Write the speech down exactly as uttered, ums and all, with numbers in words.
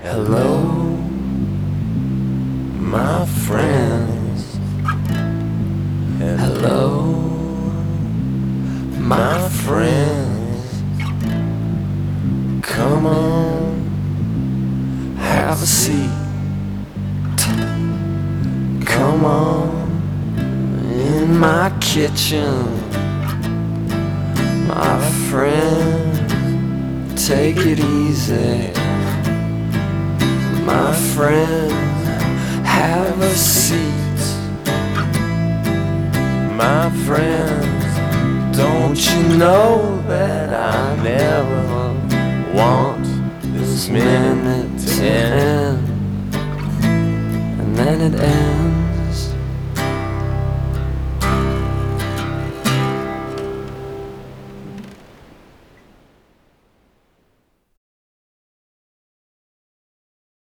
Hello, my friends. Hello, my friends. Come on, have a seat. Come on, in my kitchen. My friend, take it easy. My friend, have a seat. My friend, don't you know that I never want this minute to end? And then it ends.